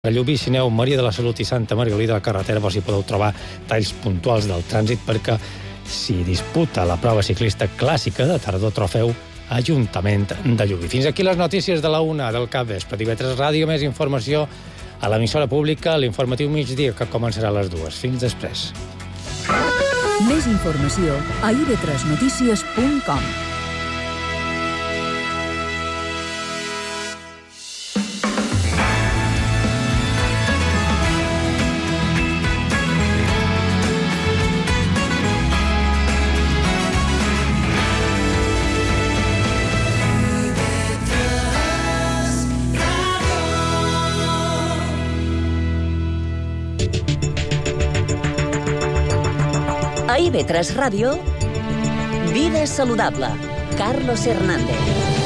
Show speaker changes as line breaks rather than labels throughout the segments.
Llubí, Sineu, Maria de la Salut i Santa Margalida, la carretera, vos hi podeu trobar talls puntuals del trànsit perquè s'hi disputa la prova ciclista clàssica de tardor trofeu Ajuntament de Llubí. Fins aquí les notícies de la 1 del capvespre. TV3 Ràdio, més informació a l'emissora pública, l'informatiu migdia, que començarà a les 2. Fins després.
Més informació a ib3notícies.com.
A IB3 Ràdio, Vida Saludable, Carlos Hernández.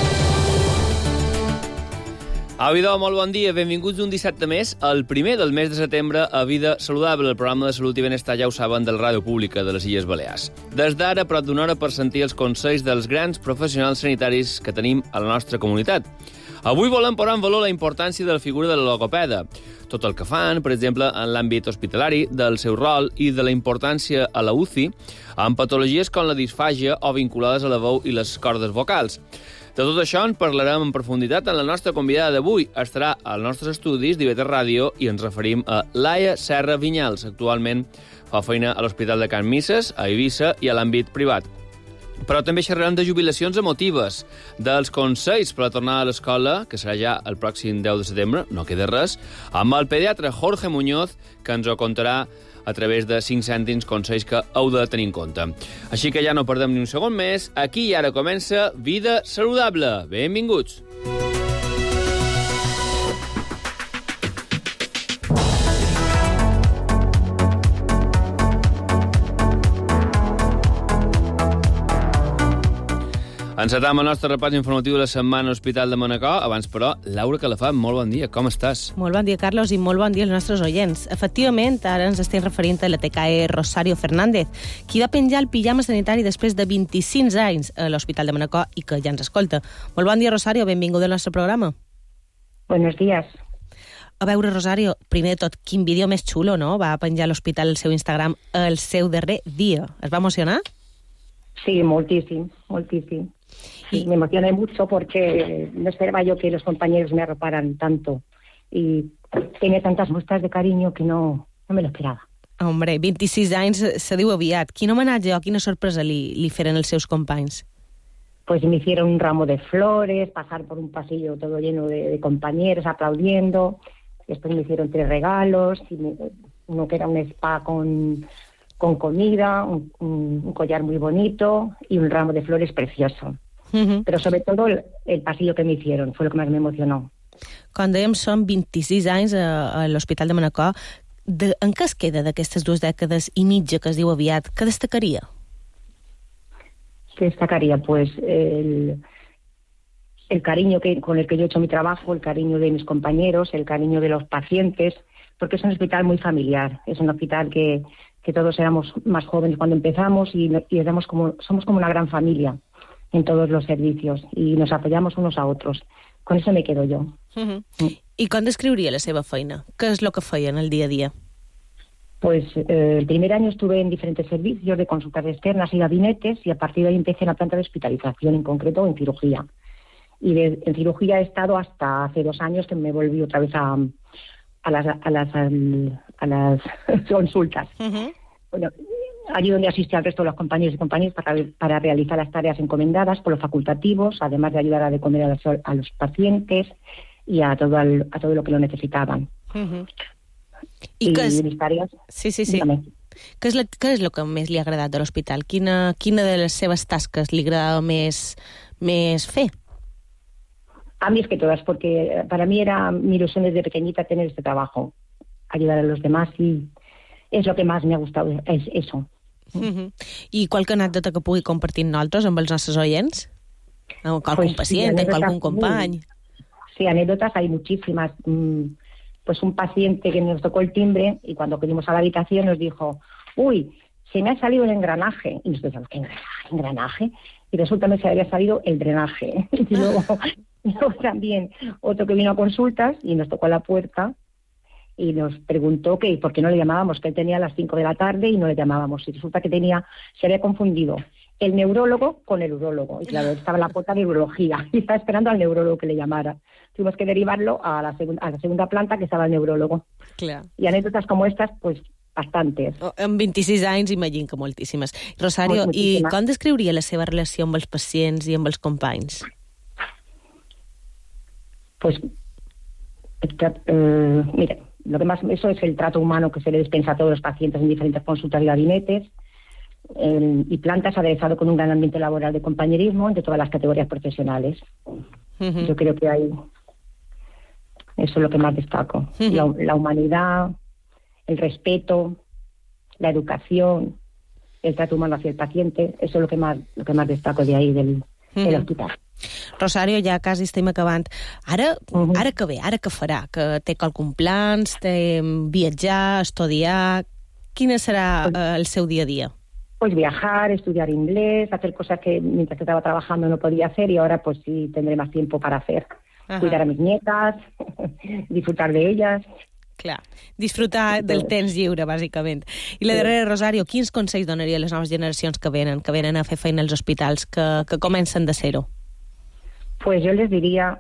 Au, molt bon dia, benvinguts un dissabte més, el primer del mes de setembre a Vida Saludable, el programa de salut i benestar, ja ho saben, del Ràdio Pública de les Illes Balears. Des d'ara, prop d'una hora per sentir els consells dels grans professionals sanitaris que tenim a la nostra comunitat. Avui volem posar en valor la importància de la figura de la logopeda, tot el que fan, per exemple, en l'àmbit hospitalari, del seu rol i de la importància a la UCI en patologies com la disfàgia o vinculades a la veu i les cordes vocals. De tot això en parlarem en profunditat en la nostra convidada d'avui. Estarà als nostres estudis d'IB3 Ràdio i ens referim a Laia Serra Vinyals. Actualment fa feina a l'Hospital de Can Misses, a Eivissa i a l'àmbit privat. Però també xerrarem de jubilacions emotives, dels consells per a tornar a l'escola, que serà ja el pròxim 10 de setembre, no queda res, amb el pediatre Jorge Muñoz, que ens ho contarà a través de 5 cèntims consells que heu de tenir en compte. Així que ja no perdem ni un segon més. Aquí i ara comença Vida Saludable. Benvinguts! Encetam el nostre repàs informatiu de la setmana a l'Hospital de Manacor. Abans, però, Laura Calafat, molt bon dia. Com estàs?
Molt bon dia, Carlos, i molt bon dia als nostres oients. Efectivament, ara ens estem referint a la TKE Rosario Fernández, qui va penjar el pijama sanitari després de 25 anys a l'Hospital de Manacor i que ja ens escolta. Molt bon dia, Rosario, benvinguda al nostre programa.
Buenos días.
A veure, Rosario, primer de tot, quin vídeo més xulo, no? Va penjar a l'hospital el seu Instagram el seu darrer dia. Es va emocionar?
Sí, moltíssim. Sí, me emocioné mucho porque no esperaba yo que los compañeros me arroparan tanto y tenía tantas muestras de cariño que no me lo esperaba.
Hombre, 26 anys se diu aviat. Quin homenatge o quina sorpresa li feren els seus companys?
Pues me hicieron un ramo de flores, pasar por un pasillo todo lleno de compañeros aplaudiendo. Después me hicieron 3 regalos, uno que era un spa con comida, un collar muy bonito y un ramo de flores precioso. Però sobretot el pasillo que me hicieron fue lo que más me emocionó.
Quan dèiem són 26 anys a l'Hospital de Manacor, en què es queda d'aquestes 2 dècades i mitja que es diu aviat? Què destacaria?
¿Qué destacaría? Pues el cariño con el que yo he hecho mi trabajo, el cariño de mis compañeros, el cariño de los pacientes, porque es un hospital muy familiar, es un hospital que todos éramos más jóvenes cuando empezamos y somos como una gran familia en todos los servicios y nos apoyamos unos a otros. Con eso me quedo yo.
I com descriuria la seva feina? Què és el que feien el dia a dia?
Pues el primer año estuve en diferentes servicios de consultas externas y gabinetes y a partir de ahí empecé en la planta de hospitalización, en concreto en cirugía. Y en cirugía he estado hasta hace 2 años que me volví otra vez a las consultas. Bueno, allí donde asistí al resto de los compañeros y compañeras para realizar las tareas encomendadas por los facultativos, además de ayudar a de comer a los pacientes y a todo lo que lo necesitaban.
I
mis tareas...
Sí. Què és el que més li ha agradat de l'hospital? Quina de les seves tasques li agradava més fer?
A mí es que todas, porque para mí era mi ilusión desde pequeñita tener este trabajo, ayudar a los demás y es lo que más me ha gustado, es eso.
I qualque anècdota que pugui compartir nosaltres amb els nostres oients? Amb algun pacient, amb algun company?
Sí, anécdotas hay muchísimas. Pues un paciente que nos tocó el timbre y cuando venimos a la habitación nos dijo, uy, se me ha salido el engranaje. Y nosotros decíamos, ¿qué engranaje? Y resulta que se había salido el drenaje. Y luego también otro que vino a consultas y nos tocó la puerta y nos preguntó que por qué no le llamábamos, que él tenía a las 5 de la tarde y no le llamábamos. Y resulta que se había confundido el neurólogo con el urólogo. Y claro, estaba en la puerta de urología y estaba esperando al neurólogo que le llamara. Tuvimos que derivarlo a la segunda planta, que estaba el neurólogo.
Clar.
Y anécdotas como estas, pues, bastantes.
Amb 26 anys, imagino que moltíssimes. Rosario, i com descriuria la seva relació amb els pacients i amb els companys?
Pues, mira, lo que más, eso es el trato humano que se le dispensa a todos los pacientes en diferentes consultas y gabinetes. Y Plantas aderezado con un gran ambiente laboral de compañerismo entre todas las categorías profesionales. Yo creo que hay... Eso es lo que más destaco. La humanidad, el respeto, la educación, el trato humano hacia el paciente, eso es lo que más destaco de ahí del hospital.
Rosario, ja quasi estem acabant. Ara que ve, ara que farà? Que té algun plans, té viatjar, estudiar... Quin serà el seu dia a dia?
Pues viajar, estudiar inglés, hacer cosas que mientras que estaba trabajando no podía hacer y ahora pues sí tendré más tiempo para hacer. Cuidar a mis nietas, disfrutar de ellas.
Clar, disfrutar del temps lliure, bàsicament. I la darrera, Rosario, quins consells donaria a les noves generacions que venen a fer feina als hospitals, que comencen de cero?
Pues yo les diría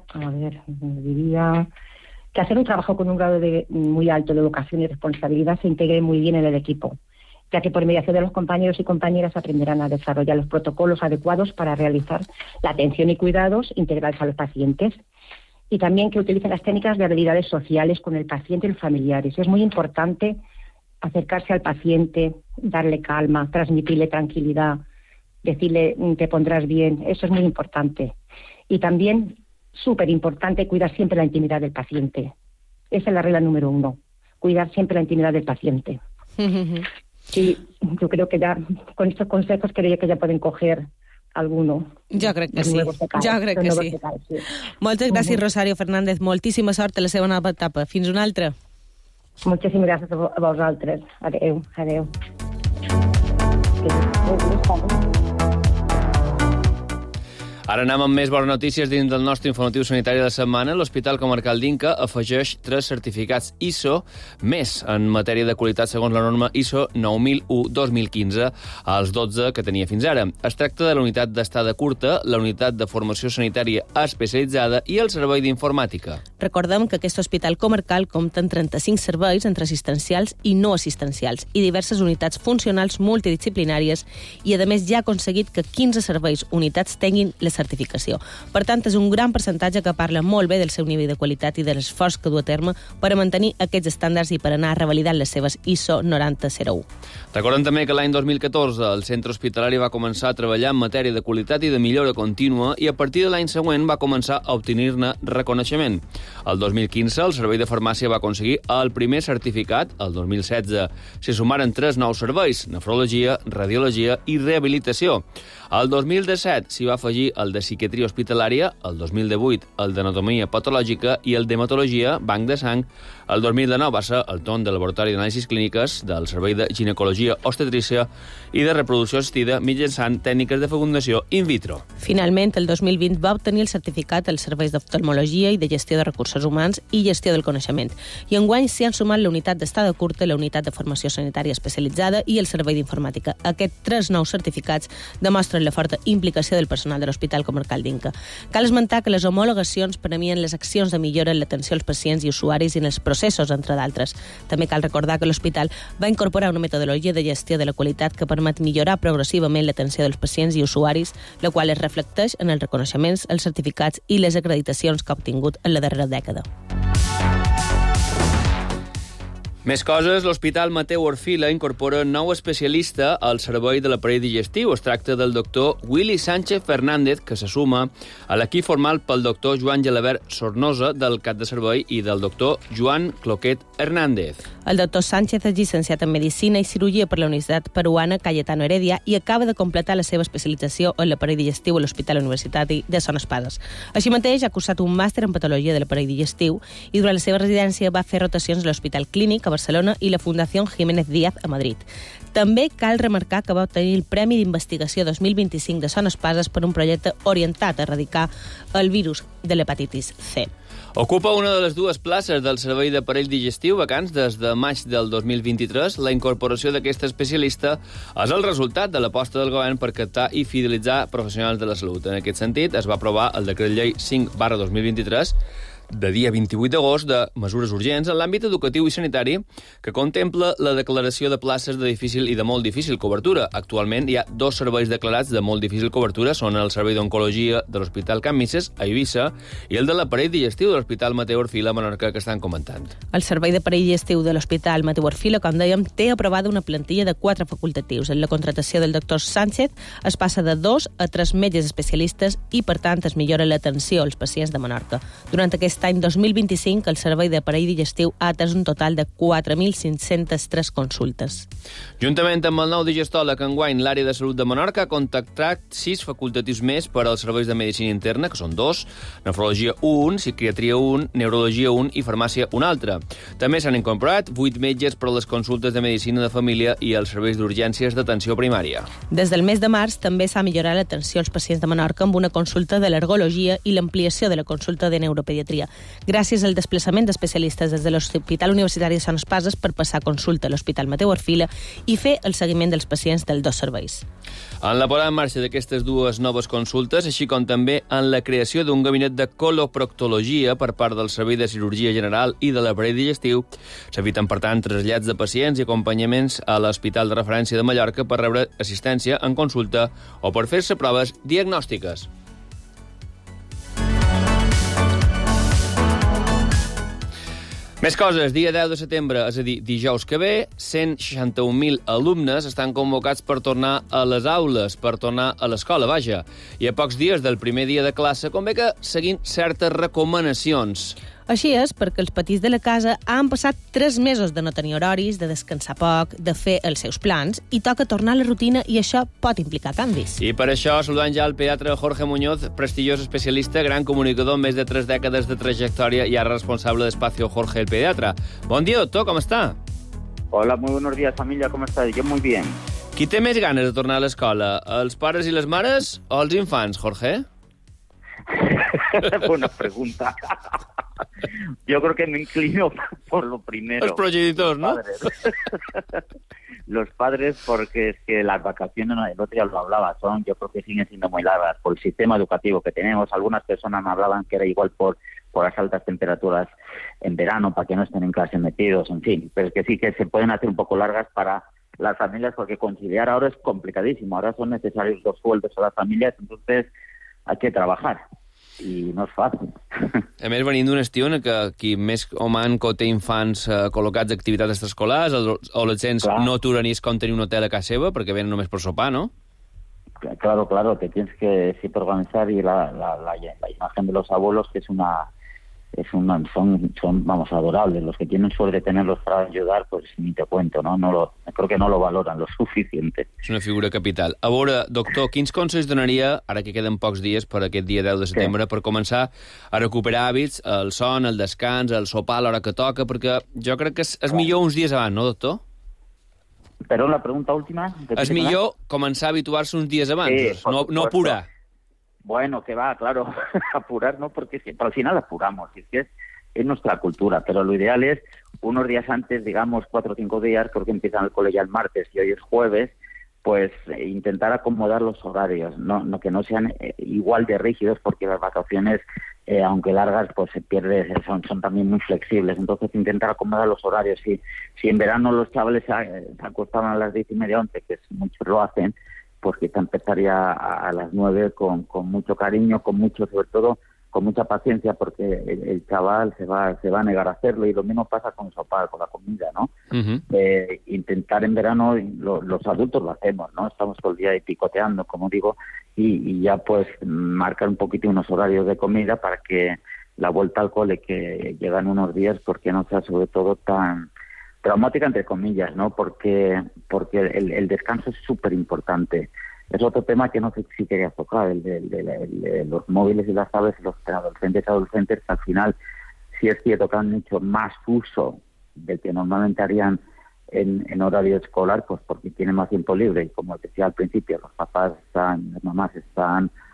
que hacer un trabajo con un grado muy alto de vocación y responsabilidad se integre muy bien en el equipo, ya que por mediación de los compañeros y compañeras aprenderán a desarrollar los protocolos adecuados para realizar la atención y cuidados integrales a los pacientes. Y también que utilicen las técnicas de habilidades sociales con el paciente y los familiares. Es muy importante acercarse al paciente, darle calma, transmitirle tranquilidad, decirle te pondrás bien. Eso es muy importante. Y también, súper importante, cuidar siempre la intimidad del paciente. Esa es la regla número 1, cuidar siempre la intimidad del paciente. Y yo creo que ya con estos consejos creo que ya pueden coger alguno.
Jo crec que sí. Moltes gràcies, Rosario Fernández. Moltíssima sort a la seva nova etapa. Fins una altra.
Moltíssimes gràcies a vosaltres. Adéu.
Ara anem amb més bones notícies dins del nostre informatiu sanitari de la setmana. L'Hospital Comarcal d'Inca afegeix 3 certificats ISO més en matèria de qualitat segons la norma ISO 9001-2015 als 12 que tenia fins ara. Es tracta de la unitat d'estada curta, la unitat de formació sanitària especialitzada i el servei d'informàtica.
Recordem que aquest hospital comarcal compta amb 35 serveis entre assistencials i no assistencials i diverses unitats funcionals multidisciplinàries i, a més, ja ha aconseguit que 15 serveis unitats tinguin la certificació. Per tant, és un gran percentatge que parla molt bé del seu nivell de qualitat i de l'esforç que du a terme per a mantenir aquests estàndards i per anar revalidant les seves ISO 9001.
Recordem també que l'any 2014 el centre hospitalari va començar a treballar en matèria de qualitat i de millora contínua i a partir de l'any següent va començar a obtenir-ne reconeixement. El 2015 el servei de farmàcia va aconseguir el primer certificat, el 2016 s'hi sumaren 3 nous serveis, nefrologia, radiologia i rehabilitació. El 2017 s'hi va afegir el de psiquiatria hospitalària, el 2018 el d'anatomia patològica i el d'hematologia, banc de sang. El 2019 va ser el torn del laboratori d'anàlisis clíniques, del servei de ginecologia obstetrícia i de reproducció assistida mitjançant tècniques de fecundació in vitro.
Finalment, el 2020 va obtenir el certificat als serveis d'oftalmologia i de gestió de recursos humans i gestió del coneixement. I enguany s'hi han sumat la unitat d'estada curta, la unitat de formació sanitària especialitzada i el servei d'informàtica. Aquests 3 nous certificats demostren la forta implicació del personal de l'Hospital Comarcal d'Inca. Cal esmentar que les homologacions premien les accions de millora en l'atenció als pacients i usuaris i en els processos, entre d'altres. També cal recordar que l'hospital va incorporar una metodologia de gestió de la qualitat que permet millorar progressivament l'atenció dels pacients i usuaris, la qual es reflecteix en els reconeixements, els certificats i les acreditacions que ha obtingut en la darrera dècada.
Més coses, l'Hospital Mateu Orfila incorpora un nou especialista al servei de l'aparell digestiu. Es tracta del doctor Willy Sánchez Fernández, que se suma a l'equip formal pel doctor Joan Gelabert Sornosa, del cap de servei, i del doctor Joan Cloquet Hernández.
El doctor Sánchez és llicenciat en Medicina i Cirurgia per la Universitat Peruana Cayetano Heredia i acaba de completar la seva especialització en l'aparell digestiu a l'Hospital Universitari de Son Espases. Així mateix, ha cursat un màster en Patologia de l'aparell digestiu i durant la seva residència va fer rotacions a l'Hospital Clínic a Barcelona i la Fundació Jiménez Díaz a Madrid. També cal remarcar que va obtenir el Premi d'Investigació 2025 de Son Espases per un projecte orientat a erradicar el virus de l'hepatitis C.
Ocupa una de les dues places del servei d'aparell digestiu vacants des de maig del 2023. La incorporació d'aquesta especialista és el resultat de l'aposta del govern per captar i fidelitzar professionals de la salut. En aquest sentit, es va aprovar el decret llei 5/2023 de dia 28 d'agost de mesures urgents en l'àmbit educatiu i sanitari que contempla la declaració de places de difícil i de molt difícil cobertura. Actualment hi ha 2 serveis declarats de molt difícil cobertura, són el servei d'oncologia de l'Hospital Can Misses, a Eivissa, i el de l'aparell digestiu de l'Hospital Mateu Orfila, a Menorca, que estan comentant.
El servei d'aparell digestiu de l'Hospital Mateu Orfila, com dèiem, té aprovada una plantilla de 4 facultatius. En la contratació del doctor Sánchez es passa de 2 a 3 metges especialistes i, per tant, es millora l'atenció als pacients de Menorca. Durant aquest any 2025, el servei d'aparell digestiu ha atès un total de 4.503 consultes.
Juntament amb el nou digestòleg, enguany l'àrea de salut de Menorca ha contactat 6 facultatius més per als serveis de medicina interna, que són 2, nefrologia 1, psiquiatria 1, neurologia 1 i farmàcia 1 altra. També s'han incorporat 8 metges per a les consultes de medicina de família i els serveis d'urgències d'atenció primària.
Des del mes de març també s'ha millorat l'atenció als pacients de Menorca amb una consulta d'alergologia i l'ampliació de la consulta de neuropediatria, gràcies al desplaçament d'especialistes des de l'Hospital Universitari de Sant Espases per passar consulta a l'Hospital Mateu Orfila i fer el seguiment dels pacients dels 2 serveis.
En la posada en marxa d'aquestes 2 noves consultes, així com també en la creació d'un gabinet de coloproctologia per part del Servei de Cirurgia General i de l'aparell digestiu, s'eviten, per tant, trasllats de pacients i acompanyaments a l'Hospital de Referència de Mallorca per rebre assistència en consulta o per fer-se proves diagnòstiques. Més coses. Dia 10 de setembre, és a dir, dijous que ve, 161.000 alumnes estan convocats per tornar a les aules, per tornar a l'escola, vaja. I a pocs dies del primer dia de classe convé que seguint certes recomanacions.
Així és, perquè els petits de la casa han passat 3 mesos de no tenir horaris, de descansar poc, de fer els seus plans, i toca tornar a la rutina i això pot implicar canvis.
I per això saludant ja el pediatre Jorge Muñoz, prestigiós especialista, gran comunicador, més de 3 dècades de trajectòria i ara responsable d'Espacio Jorge el Pediatra. Bon dia, doctor, com està?
Hola, muy buenos días, familia, ¿cómo estás? Yo muy bien.
Qui té més ganes de tornar a l'escola, els pares i les mares o els infants, Jorge?
Buena pregunta. Yo creo que me inclino por lo primero.
Los progenitores, ¿no?
Los padres, porque es que las vacaciones, el otro día lo hablaba, yo creo que siguen siendo muy largas por el sistema educativo que tenemos. Algunas personas me hablaban que era igual por las altas temperaturas en verano, para que no estén en clase metidos, en fin. Pero es que sí que se pueden hacer un poco largas para las familias, porque conciliar ahora es complicadísimo. Ahora son necesarios los sueldos a las familias, entonces hay que trabajar. I no és fàcil.
A més, venint d'un estiu en què qui més o manco té infants col·locats a activitats extraescolars, els adolescents no aturen ni es com tenir un hotel a casa seva perquè venen només per sopar, ¿no?
Claro, te tienes que siempre organizar y la imagen de los abuelos, que son vamos, adorables. Los que tienen suerte de tenerlos para ayudar, pues ni te cuento, ¿no? Creo que no lo valoran lo suficiente.
És una figura capital. A veure, doctor, quins consells donaria, ara que queden pocs dies per aquest dia 10 de setembre, per començar a recuperar hàbits, el son, el descans, el sopar a l'hora que toca, perquè jo crec que és millor uns dies abans, no, doctor?
Però la pregunta última...
És millor començar a habituar-se uns dies abans, no apurar.
Bueno, que va, claro, apurar no, porque es que al final apuramos, y es que es nuestra cultura, pero lo ideal es unos días antes, digamos 4 o 5 días, creo que empiezan el cole ya el martes y hoy es jueves, pues intentar acomodar los horarios, no que no sean igual de rígidos, porque las vacaciones, aunque largas, pues se pierde, son también muy flexibles, entonces intentar acomodar los horarios. Si en verano los chavales se acostaban a las 10:30, 11, que muchos lo hacen, pues quizá empezaría a las 9 con mucho cariño, sobre todo con mucha paciencia, porque el chaval se va a negar a hacerlo, y lo mismo pasa con sopar, con la comida, ¿no? Uh-huh. Intentar en verano, los adultos lo hacemos, ¿no? Estamos todo el día ahí picoteando, como digo, y ya pues marcar un poquito unos horarios de comida para que la vuelta al cole, que llegan unos días, porque no sea sobre todo tan traumática, entre comillas, ¿no? Porque el descanso es súper importante. Es otro tema que no sé si quería tocar, el de los móviles y las tablets, los adolescentes, al final sí es cierto que han hecho más uso del que normalmente harían en horario escolar, pues porque tienen más tiempo libre, y como decía al principio, los papás las mamás están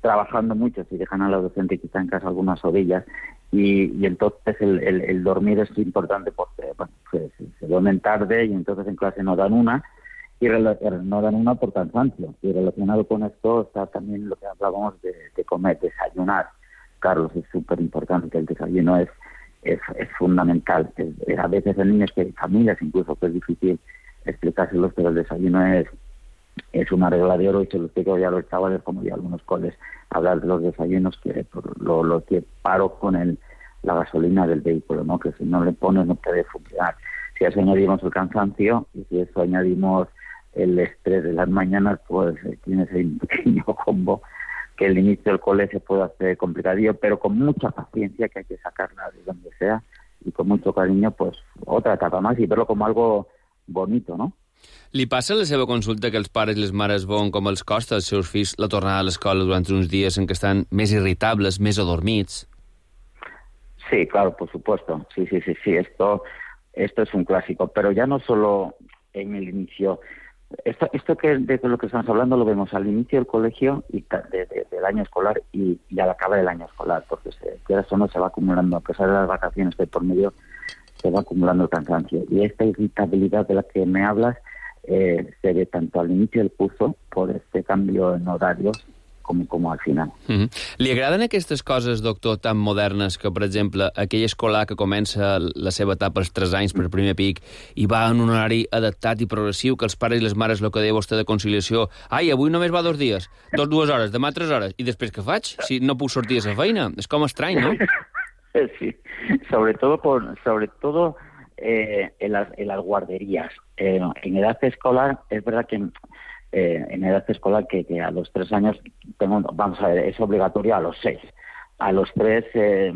trabajando mucho, si dejan a la docente quizá en casa algunas orillas, y entonces el dormir es importante porque se duermen tarde y entonces en clase no dan una, y no dan una por cansancio. Y relacionado con esto está también lo que hablábamos de comer, desayunar. Carlos, es súper importante, el desayuno es fundamental. A veces en niños, que hay familias incluso, que es difícil explicárselos, pero el desayuno es una regla de oro, y se lo explico ya a los chavales, como ya algunos coles, hablar de los desayunos, que lo que paro con la gasolina del vehículo, ¿no? Que si no le pones no puede funcionar. Si a eso añadimos el cansancio, y si a eso añadimos el estrés de las mañanas, pues tienes ahí un pequeño combo que el inicio del cole se puede hacer complicadillo, pero con mucha paciencia, que hay que sacarla de donde sea, y con mucho cariño, pues otra etapa más, y verlo como algo bonito, ¿no?
Li passa a la seva consulta que els pares i les mares veuen com els costa als seus fills la tornada a l'escola durant uns dies en què estan més irritables, més adormits?
Sí, claro, por supuesto. Sí. Esto es un clásico, pero ya no solo en el inicio. Esto que de lo que estamos hablando lo vemos al inicio del colegio y del año escolar y al acabar el año escolar, porque quieras o no se va acumulando, a pesar de las vacaciones que hay por medio, se va acumulando el cansancio. Y esta irritabilidad de la que me hablas se ve tanto al inicio del curso, por este cambio en horarios, com al final.
Li agraden aquestes coses, doctor, tan modernes que, per exemple, aquell escolar que comença la seva etapa als 3 anys per primer pic i va en un horari adaptat i progressiu, que els pares i les mares, el que deia vostè de conciliació, avui només va 2 dies, 2 hores, demà 3 hores, i després què faig? Si no puc sortir a la feina. És com estrany, no?
Sí, sobre todo en las guarderías. En edad escolar, es verdad que en edad escolar que a los 3 años, vamos a ver, es obligatorio a los 6. A los 3,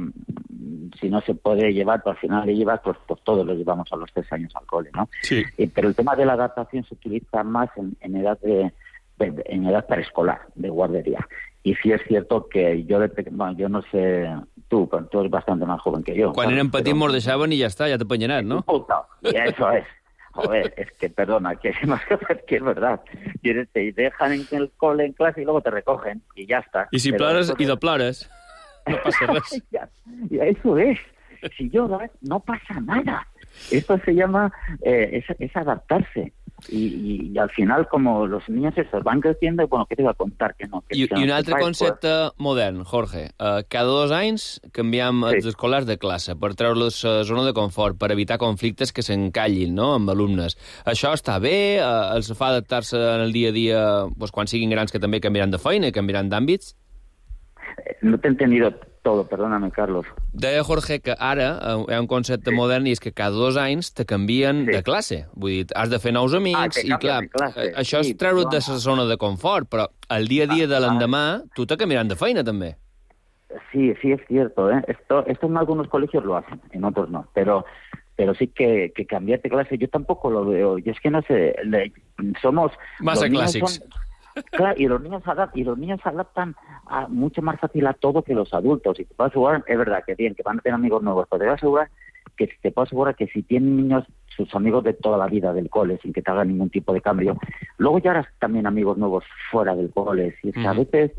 si no se puede llevar, pues al final le llevas, pues todos los llevamos a los 3 años al cole, ¿no?
Sí.
Pero el tema de la adaptación se utiliza más en edad preescolar, de guardería. Y sí es cierto que yo no sé, tú eres bastante más joven que yo.
Quan eren petits mos deixaven i ja està, ja t'ha penyinat, ¿no?
Y eso es. Joder, es que, perdona, que es verdad. Te dejan en el cole, en clase, y luego te recogen, y ya está.
I si plores, i de plores, no passa res.
Y eso es. Si lloras, no pasa nada. Esto se llama, es adaptarse. Y al final, como los niños esos van creciendo, bueno, ¿qué te iba a contar? Que no,
I un altre concepte modern, Jorge. Cada 2 anys canviem els escolars de classe per treure-los a zona de confort, per evitar conflictes que s'encallin, no?, amb alumnes. Això està bé? Els fa adaptar-se en el dia a dia, pues, quan siguin grans, que també canviaran de feina i canviaran d'àmbits?
No te he entendido todo, perdóname, Carlos.
Deia Jorge que ara hi ha un concepte modern i és que cada 2 anys te canvien de classe. Vull dir, has de fer nous amics i, clar, això és treure't de la zona de confort, però el dia a dia de l'endemà tu te canviaran de feina, també.
Sí, es cierto, ¿eh? Esto en algunos colegios lo hacen, en otros no, pero sí que cambiar de clase yo tampoco lo veo. Yo es que no sé, somos...
Más clàssics.
Claro, y los niños se adaptan mucho más fácil a todo que los adultos. Y te puedo asegurar, es verdad que bien, que van a tener amigos nuevos, pero te puedo asegurar que si tienen niños, sus amigos de toda la vida del cole, sin que te hagan ningún tipo de cambio, luego ya harás también amigos nuevos fuera del cole. Y es que a veces,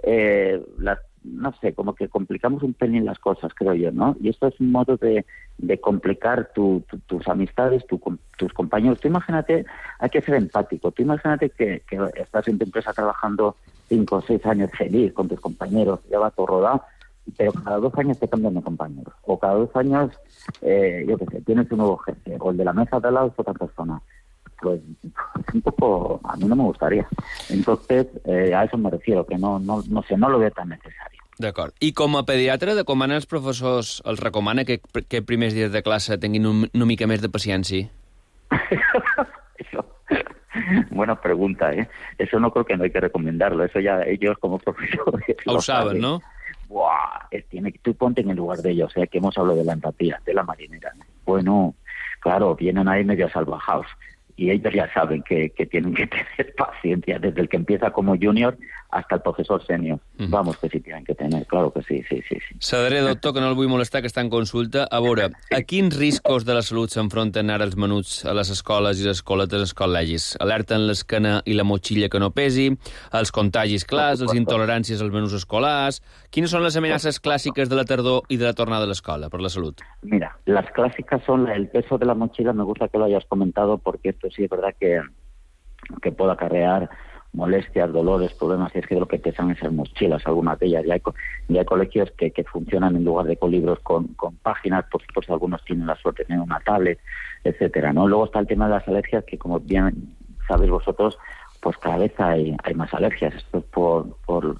no sé, como que complicamos un pelín las cosas, creo yo, ¿no? Y esto es un modo de complicar tus amistades, tus compañeros. Tú imagínate, hay que ser empático. Tú imagínate que estás en tu empresa trabajando 5 o 6 años feliz con tus compañeros, ya va todo rodado, pero cada 2 años te cambian de compañeros. O cada 2 años, yo qué sé, tienes un nuevo jefe, o el de la mesa de al lado es otra persona. Pues un poco, a mí no me gustaría. Entonces, a eso me refiero, que no sé, no lo veo tan necesario.
D'acord. I com a pediatre, de com van els professors, els recomana que primers dies de classe tinguin una mica més de paciència?
Eso, buena pregunta, ¿eh? Eso no creo que no hay que recomendarlo. Eso ya ellos como profesores
lo saben, ¿no?
Buah, tú ponte en el lugar de ellos, que hemos hablado de la empatía, de la marinera. Bueno, claro, vienen ahí medio salvajados. y ellos ya saben que tienen que tener paciencia, desde el que empieza como junior hasta el profesor senior. Vamos, que sí tienen que tener, claro que sí.
Sadaré, doctor, que no el vull molestar, que està en consulta. A veure, a quins riscos de la salut s'enfronten ara els menuts a les escoles i les escoletes als col·legis? Alerten l'esquena i la motxilla que no pesi, els contagis clars, les intoleràncies als menús escolars... Quines són les amenaces clàssiques de la tardor i de la tornada a l'escola per la salut?
Mira, las clásicas son el peso de la mochila. Me gusta que lo hayas comentado porque esto sí es verdad que puede acarrear molestias, dolores, problemas, y es que lo que pesan es las mochilas, algunas de ellas. Ya hay colegios que funcionan en lugar de con libros con páginas, por supuesto algunos tienen la suerte de tener una tablet, etcétera, ¿no? Luego está el tema de las alergias, que como bien sabéis vosotros, pues cada vez hay más alergias. Esto es por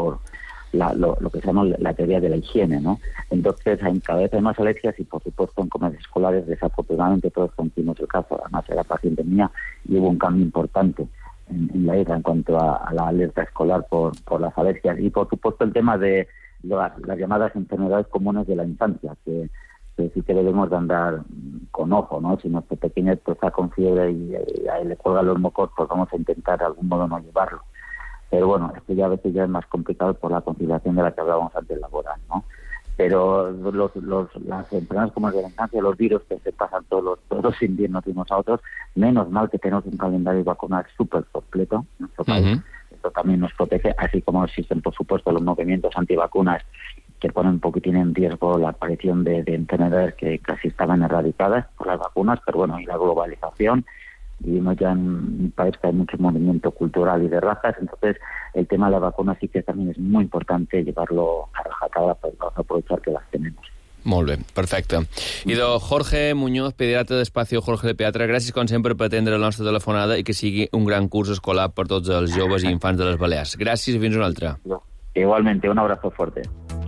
lo que se llama la teoría de la higiene, ¿no? Entonces cada vez hay más alergias y por supuesto en comedores escolares desafortunadamente todos conocimos el caso. Además era paciente mía y hubo un cambio importante en la isla en cuanto a la alerta escolar por las alergias. Y por supuesto el tema de las llamadas enfermedades comunes de la infancia, que sí que debemos de andar con ojo, ¿no? Si nuestro pequeño está con fiebre y ahí le cuelgan los mocos, pues vamos a intentar de algún modo no llevarlo. Pero bueno, esto ya a veces ya es más complicado por la conciliación de la que hablábamos antes laboral, ¿no? Pero las enfermedades como de la infancia, los virus que se pasan todos los inviernos unos a otros, menos mal que tenemos un calendario vacunal súper completo en nuestro país. Esto también nos protege, así como existen, por supuesto, los movimientos antivacunas que ponen un poquitín en riesgo la aparición de enfermedades que casi estaban erradicadas por las vacunas, pero bueno, y la globalización. Vivimos ya en un país que hay mucho movimiento cultural y de razas, entonces el tema de la vacuna sí que también es muy importante llevarlo a rajatabla para aprovechar que las tenemos.
Molt bé, perfecte. I de Jorge Muñoz, pediatra d'Espacio Jorge de Pediatra, gràcies com sempre per atendre la nostra telefonada i que sigui un gran curs escolar per tots els joves i infants de les Balears. Gràcies i fins una altra.
Igualmente, un abrazo fuerte.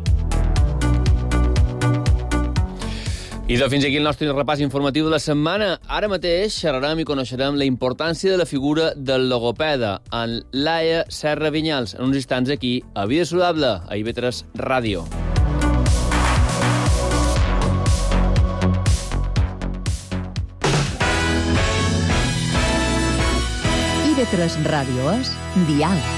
I fins aquí el nostre repàs informatiu de la setmana. Ara mateix xerrarem i coneixerem la importància de la figura del logopeda en Laia Serra Vinyals. En uns instants aquí, a Vida Saludable, a IB3 Ràdio.
IB3 Ràdio és Diàleg.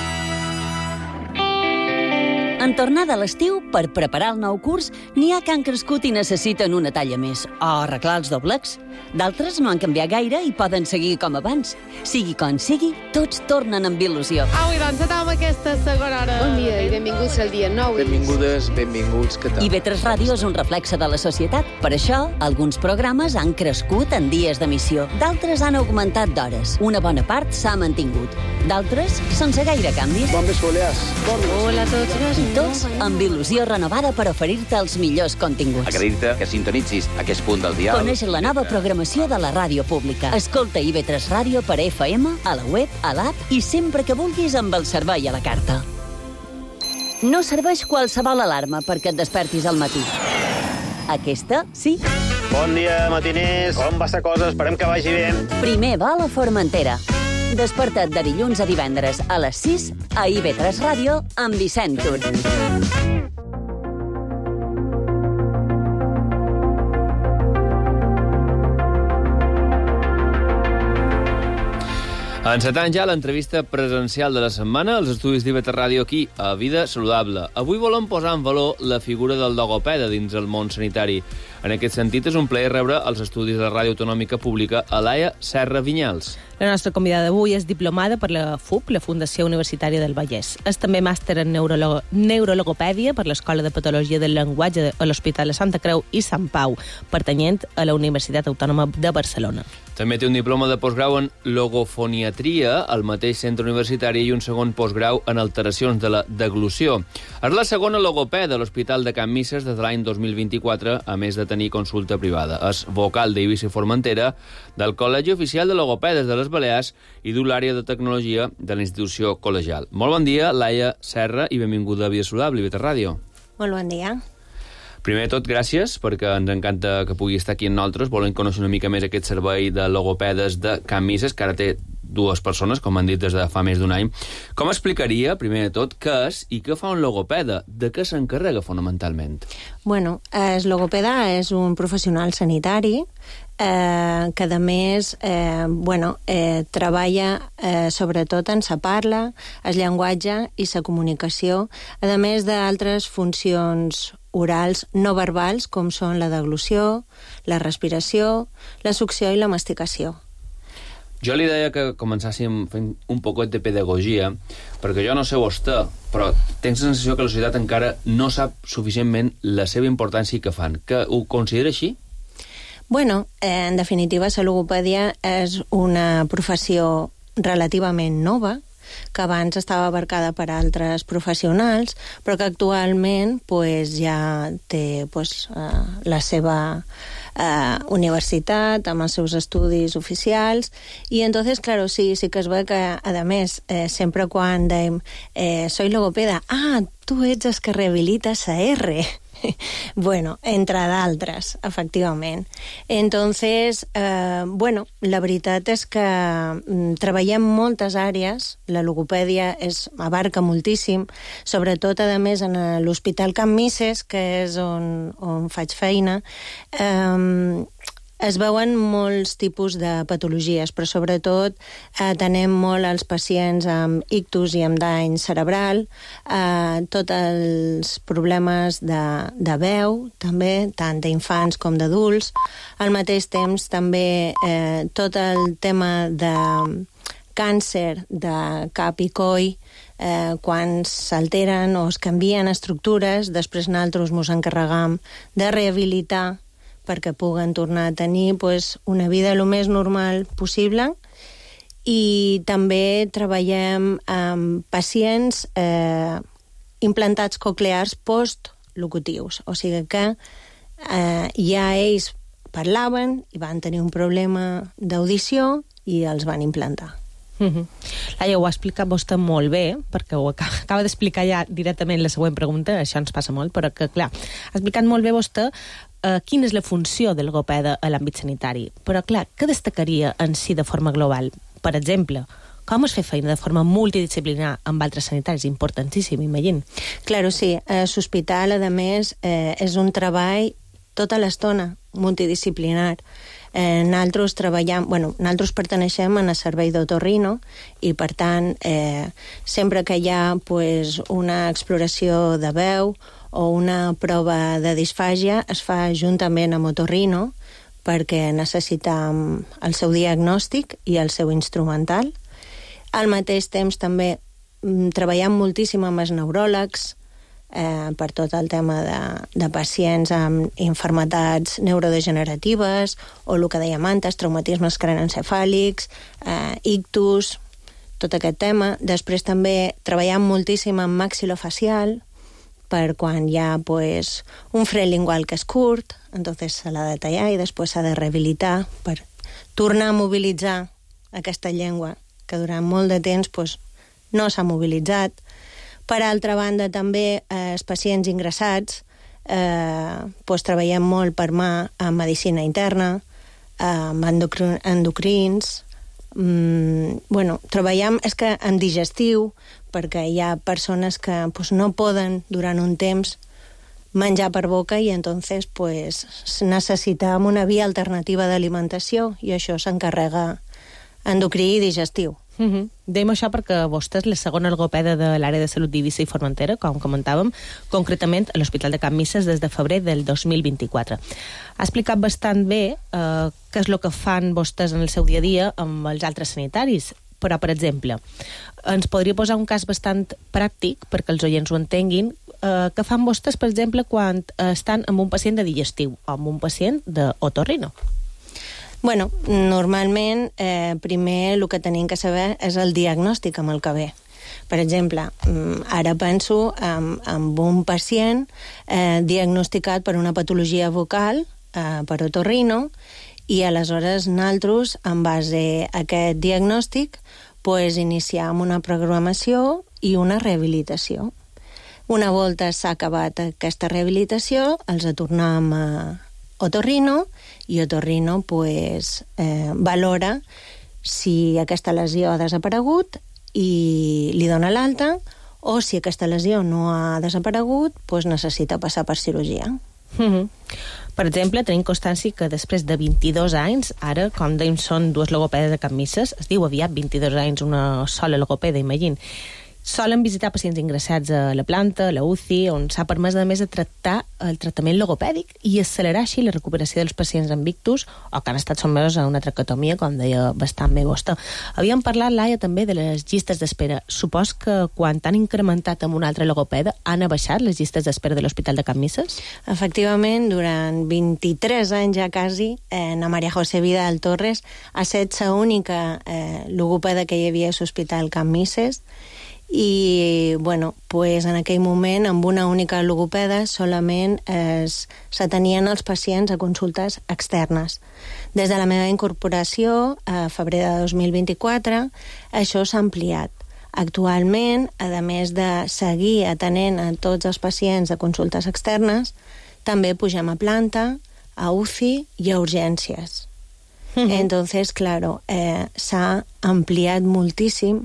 En tornada a l'estiu, per preparar el nou curs, n'hi ha que han crescut i necessiten una talla més, o arreglar els doblecs. D'altres no han canviat gaire i poden seguir com abans. Sigui com sigui, tots tornen amb il·lusió.
Au, i doncs anem aquesta segona hora.
Bon dia i benvinguts al dia 9.
Benvingudes, benvinguts, què tal?
IB3 Ràdio és un reflexe de la societat. Per això, alguns programes han crescut en dies d'emissió. D'altres han augmentat d'hores. Una bona part s'ha mantingut. D'altres, sense gaire canvis.
Bon vespre, Balears.
Hola a tots.
I tots amb il·lusió renovada per oferir-te els millors continguts.
Agrair-te que sintonitzis aquest punt del dial.
Coneix la nova programació de la ràdio pública. Escolta IB3 Ràdio per FM, a la web, a l'app i sempre que vulguis amb el servei a la carta. No serveix qualsevol alarma perquè et despertis al matí. Aquesta, sí.
Bon dia, matiners. Com va la cosa? Esperem que vagi bé.
Primer va a la Formentera. Desperta't de dilluns a divendres a les 6 a IB3 Ràdio amb Vicent Tur.
Encetant ja l'entrevista presencial de la setmana als estudis d'IB3 Ràdio aquí a Vida Saludable. Avui volem posar en valor la figura del logopeda dins el món sanitari. En aquest sentit, és un plaer rebre als estudis de la Ràdio Autonòmica Pública a Laia Serra Vinyals.
La nostra convidada d'avui és diplomada per la FUP, la Fundació Universitària del Vallès. És també màster en neurologopèdia per l'Escola de Patologia del Llenguatge a l'Hospital de Santa Creu i Sant Pau, pertanyent a la Universitat Autònoma de Barcelona.
També té un diploma de postgrau en logofoniatria al mateix centre universitari i un segon postgrau en alteracions de la deglució. És la segona logopeda a l'Hospital de Can Misses des de l'any 2024, a més de tenir consulta privada. És vocal d'Eivissa i Formentera, del Col·legi Oficial de Logopedes de les Balears i du l'àrea de tecnologia de la institució col·legial. Molt bon dia, Laia Serra, i benvinguda a Vida Saludable, IB3 Ràdio.
Molt bon dia.
Primer de tot, gràcies, perquè ens encanta que pugui estar aquí amb nosaltres. Volem conèixer una mica més aquest servei de logopedes de Can Misses, que ara té 2 persones, com han dit des de fa més d'un any. Com explicaria, primer de tot, què és i què fa un logopeda? De què s'encarrega fonamentalment?
Bueno, el logopeda és un professional sanitari
que a més treballa sobretot en la parla, el llenguatge i la comunicació, a més d'altres funcions orals no verbals, com són la deglució, la respiració, la succió i la masticació.
Jo li deia que començàssim fent un poquet de pedagogia, perquè jo no sé vostè, però tens la sensació que la societat encara no sap suficientment la seva importància que fan. Que ho considera així?
Bueno, en definitiva, la logopèdia és una professió relativament nova, que abans estava abarcada per altres professionals, però que actualment ja té la seva universitat, amb els seus estudis oficials, i entonces, claro, sí que es ve que, a més, sempre quan dèiem soy logopeda, tu ets el que rehabilitas a R. Bueno, entre d'altres, efectivament. Entonces, la veritat és que treballem moltes àrees, la logopèdia abarca moltíssim, sobretot, a més, en l'Hospital Can Misses, que és on faig feina, es veuen molts tipus de patologies, però sobretot atenem molt els pacients amb ictus i amb dany cerebral, tots els problemes de veu, també, tant d'infants com d'adults. Al mateix temps, també tot el tema de càncer de cap i coll, quan s'alteren o es canvien estructures, després nosaltres ens encarregam de rehabilitar perquè puguen tornar a tenir una vida el més normal possible. I també treballem amb pacients implantats coclears postlocutius, o sigui que ja ells parlaven i van tenir un problema d'audició i els van implantar.
Laia, ho ha explicat vostè molt bé, perquè ho acaba d'explicar ja directament la següent pregunta, això ens passa molt, però que, clar, ha explicat molt bé vostè quina és la funció del logopeda a l'àmbit sanitari. Però, clar, què destacaria en si de forma global? Per exemple, com es fa feina de forma multidisciplinar amb altres sanitaris? Importantíssim, imagino.
Claro, sí. L'hospital, a més, és un treball tota l'estona, multidisciplinar. Nosaltres perteneixem al servei d'otorrino i, per tant, sempre que hi ha una exploració de veu o una prova de disfàgia es fa juntament amb otorrino perquè necessitem el seu diagnòstic i el seu instrumental. Al mateix temps també treballem moltíssim amb els neuròlegs per tot el tema de pacients amb infermetats neurodegeneratives o el que dèiem antes, traumatismes craneoencefàlics, ictus, tot aquest tema. Després també treballem moltíssim amb maxilofacial per quan hi ha un fre lingual que és curt, entonces se l'ha de tallar i després s'ha de rehabilitar per tornar a mobilitzar aquesta llengua que durant molt de temps no s'ha mobilitzat. Per altra banda, també els pacients ingressats treballem molt per mà amb medicina interna, amb endocrins. Treballem en digestiu, perquè hi ha persones que no poden durant un temps menjar per boca i entonces necessitem una via alternativa d'alimentació i això s'encarrega endocrí i digestiu.
Dèiem això perquè vostè és la segona logopeda de l'àrea de salut d'Eivissa i Formentera, com comentàvem, concretament a l'Hospital de Can Misses des de febrer del 2024. Ha explicat bastant bé què és el que fan vostès en el seu dia a dia amb els altres sanitaris, però, per exemple, ens podria posar un cas bastant pràctic perquè els oients ho entenguin, que fan vostès, per exemple, quan estan amb un pacient de digestiu o amb un pacient d'otorrino.
Bueno, normalment, primer el que tenim que saber és el diagnòstic amb el que ve. Per exemple, ara penso en un pacient diagnosticat per una patologia vocal, per otorrino, i aleshores nosaltres, en base a aquest diagnòstic, iniciam una programació i una rehabilitació. Una volta s'ha acabat aquesta rehabilitació, els tornem a otorrino i otorrino valora si aquesta lesió ha desaparegut i li dona l'alta, o si aquesta lesió no ha desaparegut, necessita passar per cirurgia.
Per exemple, tenim constància que després de 22 anys, ara, com dèiem, són dues logopedes a Can Misses, es diu aviat 22 anys una sola logopeda, imagina. Solen visitar pacients ingressats a la planta, a la UCI, on s'ha permès, a més, de tractar el tractament logopèdic i accelerar així la recuperació dels pacients amb ictus o que han estat sotmesos a una traquetomia, com deia bastant bé vostè. Havíem parlat, Laia, també de les llistes d'espera. Supos que quan t'han incrementat amb una altra logopeda han abaixat les llistes d'espera de l'Hospital de Can Misses?
Efectivament, durant 23 anys ja quasi, na Maria José Vidal Torres ha estat l'única logopeda que hi havia a l'Hospital Can Misses. I, bueno, pues en aquell moment, amb una única logopeda, solament s'atenien els pacients a consultes externes. Des de la meva incorporació, a febrer de 2024, això s'ha ampliat. Actualment, a més de seguir atenent a tots els pacients de consultes externes, també pugem a planta, a UCI i a urgències. Entonces, claro, s'ha ampliat moltíssim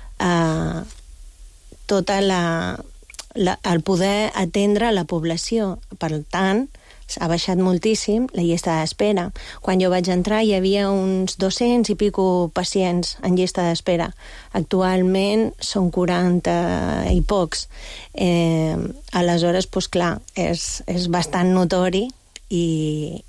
tot el poder atendre la població. Per tant, ha baixat moltíssim la llista d'espera. Quan jo vaig entrar hi havia uns 200 i pico pacients en llista d'espera. Actualment són 40 i pocs. Aleshores, doncs clar, és bastant notori i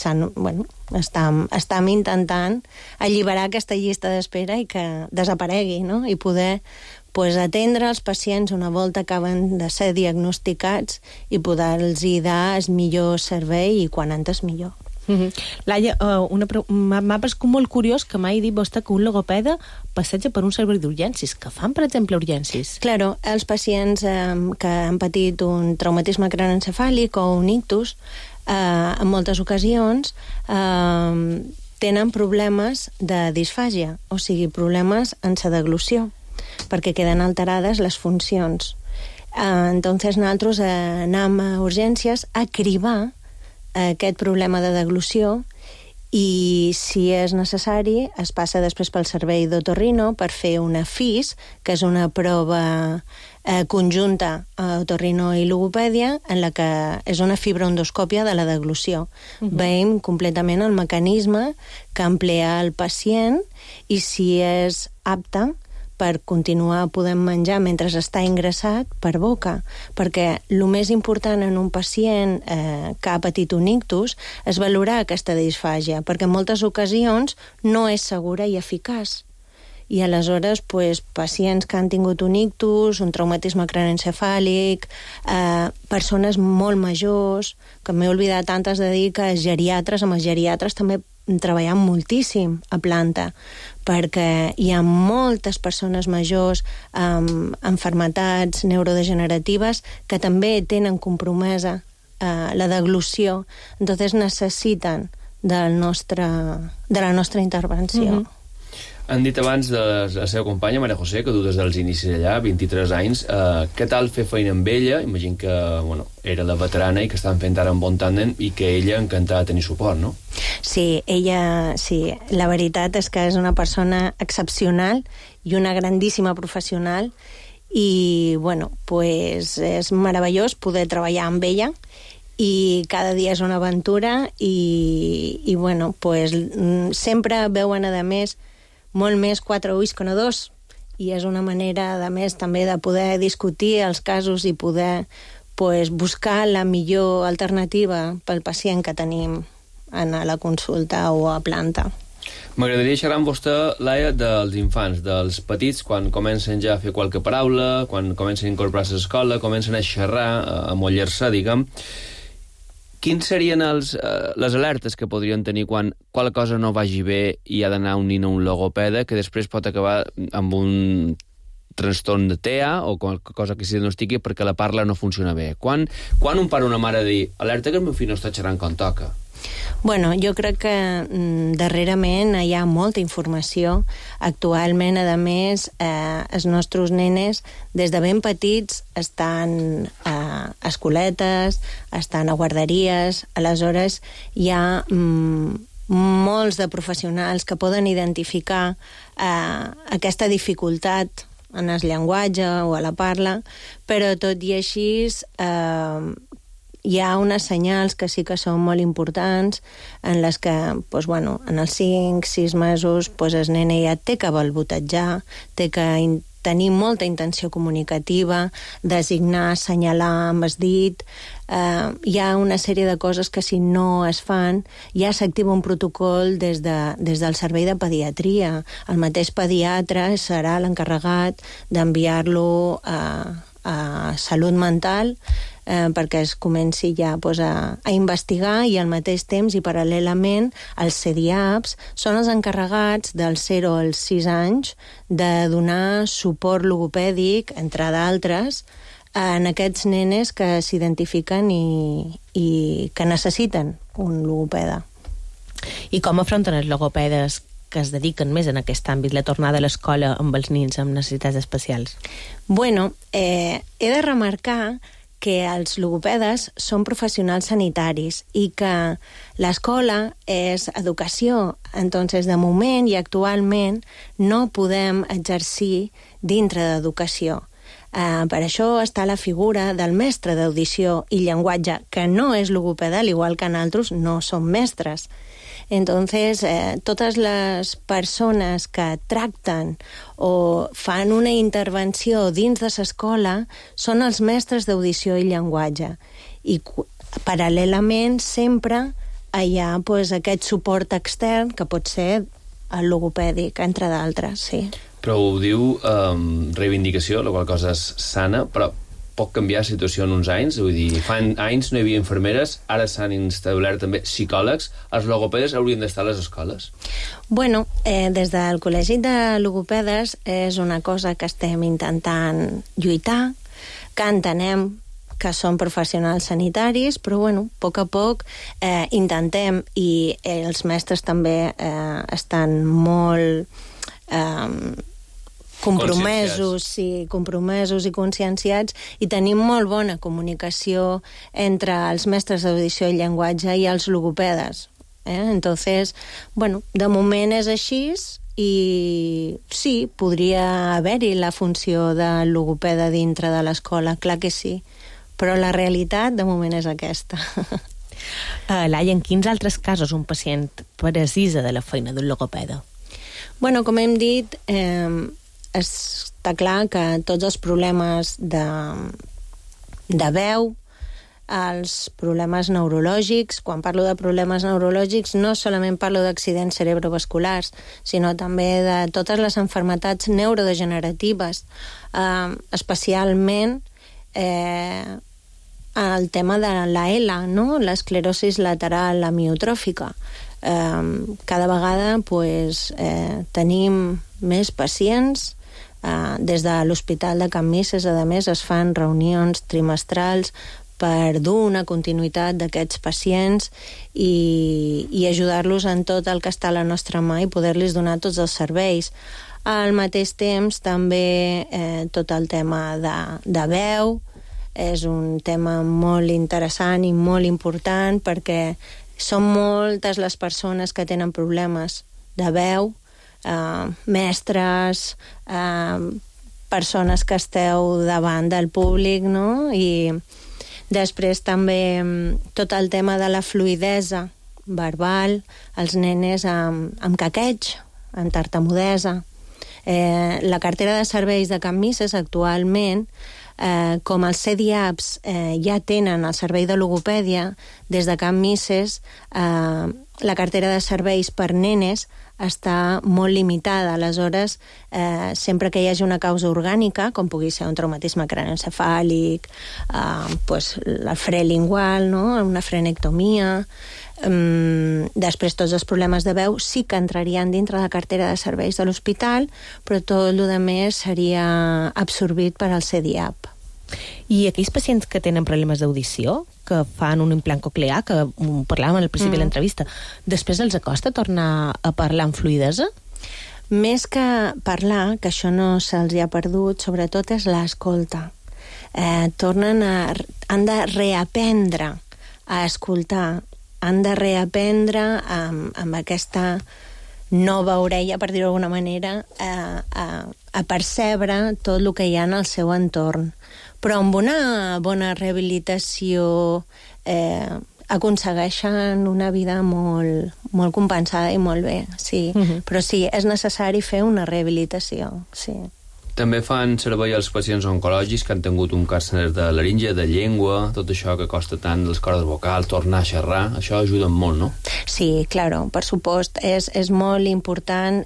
estem intentant alliberar aquesta llista d'espera i que desaparegui, no? I poder atendre els pacients una volta acaben de ser diagnosticats i poder-los dar el millor servei i quan antes millor.
Laia, m'ha paregut molt curiós que m'hagi dit vostè que un logopeda passeja per un servei d'urgències. Què fan, per exemple, urgències?
Claro, els pacients que han patit un traumatisme cranioencefàlic o un ictus, en moltes ocasions tenen problemes de disfàgia, o sigui, problemes en la deglució, perquè queden alterades les funcions. Entonces nosaltres anem a urgències a cribar aquest problema de deglució i, si és necessari, es passa després pel servei d'otorrino per fer una FIS, que és una prova conjunta a otorrino i logopèdia, en la que és una fibroendoscòpia de la deglució. Veiem completament el mecanisme que emplea el pacient i si és apte per continuar podent menjar mentre està ingressat per boca, perquè el més important en un pacient que ha patit un ictus és valorar aquesta disfàgia, perquè en moltes ocasions no és segura i eficaç. I aleshores, pacients que han tingut un ictus, un traumatisme cranioencefàlic, persones molt majors, que m'he oblidat antes de dir que els geriatres també treballant moltíssim a planta, perquè hi ha moltes persones majors amb malalties neurodegeneratives que també tenen compromesa la deglució, entonces necessiten de la nostra intervenció.
Han dit abans de la seva companya, Maria José, que du des dels inicis allà, 23 anys. Què tal fer feina amb ella? Imagino que era la veterana i que estan fent ara un bon tàndem i que ella encantada de tenir suport, no?
Sí, la veritat és que és una persona excepcional i una grandíssima professional i, és meravellós poder treballar amb ella i cada dia és una aventura i sempre veuen, a més, molt més 4 ulls que no 2, i és una manera, a més, també de poder discutir els casos i poder buscar la millor alternativa pel pacient que tenim a la consulta o a planta.
M'agradaria xerrar amb vostè, Laia, dels infants, dels petits, quan comencen ja a fer qualque paraula, quan comencen a incorporar-se a l'escola, comencen a xerrar, a mollar-se, diguem. Quins serien les alertes que podrien tenir quan qualque cosa no vagi bé i ha d'anar un nin a un logopeda, que després pot acabar amb un trastorn de TEA o qualque cosa que s'hi diagnostiqui perquè la parla no funciona bé? Quan un pare o una mare dir alerta que el meu fill no està xerrant com toca?
Jo crec que darrerament hi ha molta informació. Actualment, a més, els nostres nenes, des de ben petits, estan a escoletes, estan a guarderies, aleshores hi ha molts de professionals que poden identificar aquesta dificultat en el llenguatge o a la parla, però tot i així hi ha unes senyals que sí que són molt importants, en les que, doncs, bueno, en els 5-6 mesos, doncs, el nene ja té que balbotejar, té que tenir molta intenció comunicativa, designar, assenyalar amb el dit. Hi ha una sèrie de coses que, si no es fan, ja s'activa un protocol des del servei de pediatria. El mateix pediatre serà l'encarregat d'enviar-lo a salut mental perquè es comenci ja a investigar, i al mateix temps i paral·lelament els CDIAPs són els encarregats dels 0 als 6 anys de donar suport logopèdic, entre d'altres, en aquests nenes que s'identifiquen i que necessiten un logopeda.
I com afronten els logopedes que es dediquen més en aquest àmbit, la tornada a l'escola amb els nens amb necessitats especials?
Bueno, he de remarcar que els logopedes són professionals sanitaris i que l'escola és educació. Entonces, de moment i actualment no podem exercir dintre d'educació. Per això està la figura del mestre d'audició i llenguatge, que no és logopeda, al igual que en altres no són mestres. Entonces, totes les persones que tracten o fan una intervenció dins de l'escola són els mestres d'audició i llenguatge. I paral·lelament sempre hi ha aquest suport extern, que pot ser el logopèdic, entre d'altres, sí.
Però ho diu reivindicació, la qual cosa és sana, però pot canviar la situació en uns anys? Vull dir, fa anys no hi havia infermeres, ara s'han instaurat també psicòlegs. Els logopedes haurien d'estar a les escoles?
Bueno, des del Col·legi de Logopedes és una cosa que estem intentant lluitar, que entenem que són professionals sanitaris, però, bueno, a poc intentem, i els mestres també estan molt compromesos i conscienciats, i tenim molt bona comunicació entre els mestres d'audició i llenguatge i els logopedes. Entonces, bueno, de moment és així, i sí, podria haver-hi la funció de logopeda dintre de l'escola, clar que sí, però la realitat de moment és aquesta.
Laia, en quins altres casos un pacient precisa de la feina d'un logopeda?
Bueno, com hem dit, està clar que tots els problemes de veu, els problemes neurològics, quan parlo de problemes neurològics no solament parlo d'accidents cerebrovasculars, sinó també de totes les malalties neurodegeneratives, especialment el tema de la ELA, no? L'esclerosi lateral amiotròfica. Cada vegada tenim més pacients. Des de l'Hospital de Can Misses, a més, es fan reunions trimestrals per dur una continuïtat d'aquests pacients i ajudar-los en tot el que està a la nostra mà i poder-los donar tots els serveis. Al mateix temps, també tot el tema de veu és un tema molt interessant i molt important, perquè són moltes les persones que tenen problemes de veu, mestres, persones que esteu davant del públic, no? I després també tot el tema de la fluïdesa verbal, els nenes amb caqueig, amb tartamudesa. La cartera de serveis de Can Misses actualment, com els CDIAPs ja tenen el servei de logopèdia, des de Can Misses la cartera de serveis per nenes està molt limitada. Aleshores, sempre que hi hagi una causa orgànica, com pugui ser un traumatisme cranioencefàlic, el fre lingual, no? Una frenectomia, després tots els problemes de veu sí que entrarien dintre la cartera de serveis de l'hospital, però tot el més seria absorbit per al CDIAP.
I aquells pacients que tenen problemes d'audició, que fan un implant coclear, que parlàvem al principi de l'entrevista, després els acosta tornar a parlar amb fluïdesa?
Més que parlar, que això no se'ls ha perdut, sobretot és l'escolta. Han de reaprendre a escoltar, han de reaprendre amb aquesta nova orella, per dir-ho d'alguna manera, a percebre tot el que hi ha en el seu entorn. Però amb una bona rehabilitació aconsegueixen una vida molt, molt compensada i molt bé, sí. Però sí, és necessari fer una rehabilitació, sí.
També fan servei als pacients oncològics que han tingut un càncer de laringe, de llengua, tot això que costa tant les cordes vocals, tornar a xerrar, això ajuda molt, no?
Sí, claro, per supost. És molt important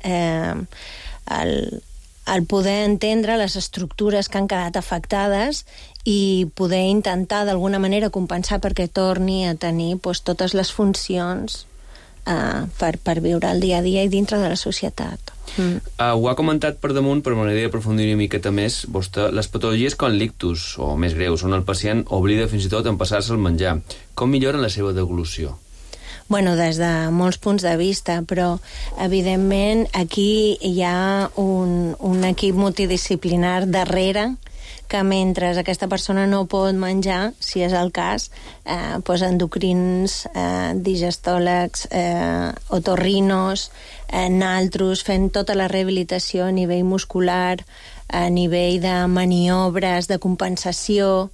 el poder entendre les estructures que han quedat afectades i poder intentar d'alguna manera compensar perquè torni a tenir totes les funcions per viure el dia a dia i dintre de la societat.
Ho ha comentat per damunt, però m'agradaria aprofundir una miqueta més. Vostè, les patologies com l'ictus, o més greus, on el pacient oblida fins i tot empassar-se el menjar. Com milloren la seva deglució?
Bueno, des de molts punts de vista, però evidentment aquí hi ha un equip multidisciplinar darrere que mentre aquesta persona no pot menjar, si és el cas, endocrins, digestòlegs, otorrinos, naltros, fent tota la rehabilitació a nivell muscular, a nivell de maniobres, de compensació,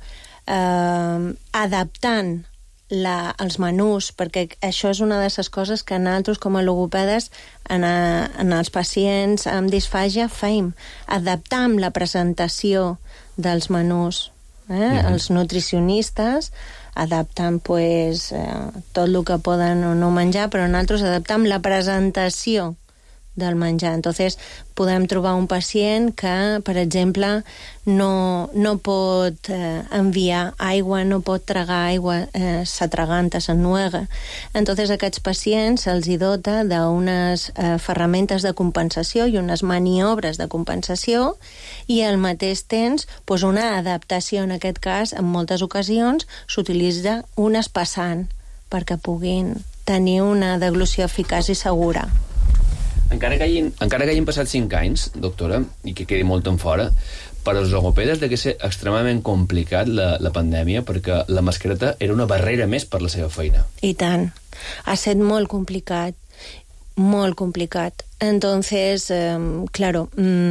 adaptant els menús, perquè això és una de les coses que nosaltres com a logopedes en els pacients amb disfàgia fem, adaptam la presentació dels menús. Els nutricionistes adapten tot el que poden o no menjar, però nosaltres adaptam la presentació del menjar. Entonces, podem trobar un pacient que, per exemple, no pot enviar aigua, no pot tragar aigua, s'atraganta, s'ennuega. Entonces, aquests pacients se'ls dota d'unes ferramentes de compensació i unes maniobres de compensació i al mateix temps una adaptació, en aquest cas, en moltes ocasions, s'utilitza un espassant perquè puguin tenir una deglució eficaç i segura.
Encara que hagin passat 5 anys, doctora, i que quedi molt en fora, per als logopedes de que ser extremadament complicat la pandèmia, perquè la mascareta era una barrera més per la seva feina.
I tant. Ha estat molt complicat. Molt complicat. Entonces, claro,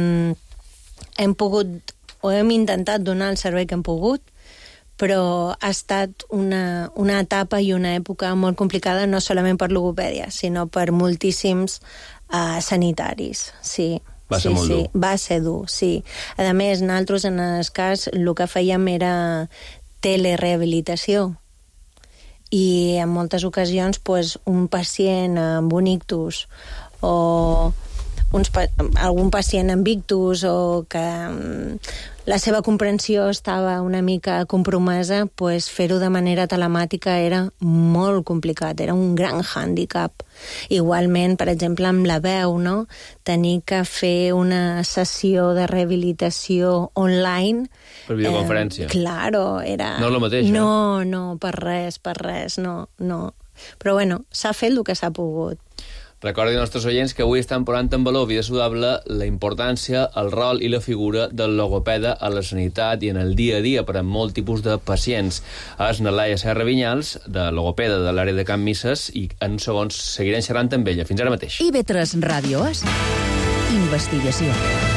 hem intentat donar el servei que hem pogut, però ha estat una etapa i una època molt complicada, no solament per logopèdia, sinó per moltíssims sanitaris, sí.
Va ser molt dur.
Va ser dur, sí. A més, nosaltres, en el cas, el que fèiem era telerehabilitació. I en moltes ocasions, un pacient amb un ictus o algun pacient amb ictus o que la seva comprensió estava una mica compromesa, fer-ho de manera telemàtica era molt complicat, era un gran hàndicap. Igualment, per exemple, amb la veu, no? Tenir que fer una sessió de rehabilitació online...
Per videoconferència.
Claro, era...
No és el mateix,
No, per res, no. Però bueno, s'ha fet el que s'ha pogut.
Recordi als nostres oients que avui estan posant en valor Vida Saludable la importància, el rol i la figura del logopeda a la sanitat i en el dia a dia per a molt tipus de pacients. És na Laia Serra Vinyals, de logopeda de l'àrea de Can Misses, i en segons seguirem xerrant amb ella. Fins ara mateix.
IB3 Ràdio és investigació.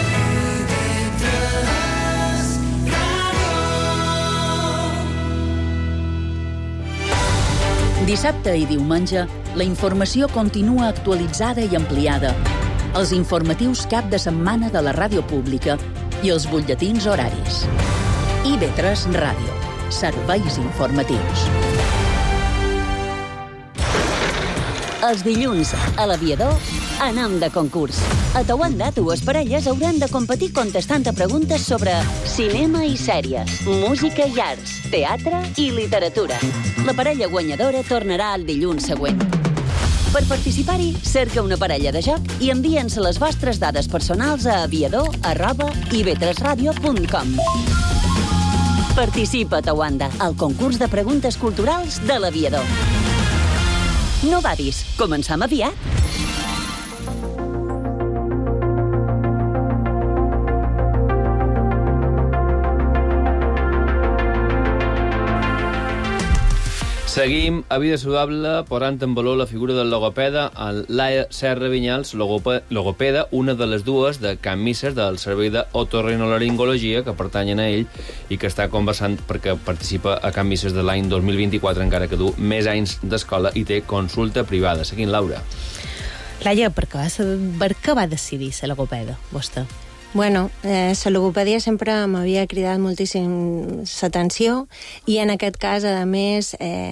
Dissabte i diumenge, la informació continua actualitzada i ampliada. Els informatius cap de setmana de la ràdio pública i els butlletins horaris. IB3 Ràdio. Serveis informatius.
Els dilluns, a l'Aviador, anem de concurs. A Tawanda, dues parelles hauran de competir contestant a preguntes sobre cinema i sèries, música i arts, teatre i literatura. La parella guanyadora tornarà el dilluns següent. Per participar-hi, cerca una parella de joc i envia'ns les vostres dades personals a aviador@ib3radio.com. Participa a Tawanda, al concurs de preguntes culturals de l'Aviador. No badis, començam aviat.
Seguim a Vida Saludable posant en valor la figura del logopeda en Laia Serra Vinyals, logopeda, una de les dues de Can Misses del Servei d'Otorrinolaringologia que pertanyen a ell i que està conversant perquè participa a Can Misses de l'any 2024, encara que du més anys d'escola i té consulta privada. Seguint, Laura.
Laia, per què va decidir ser logopeda, vostè?
Bueno, la logopèdia sempre m'havia cridat moltíssim l'atenció i en aquest cas, a més,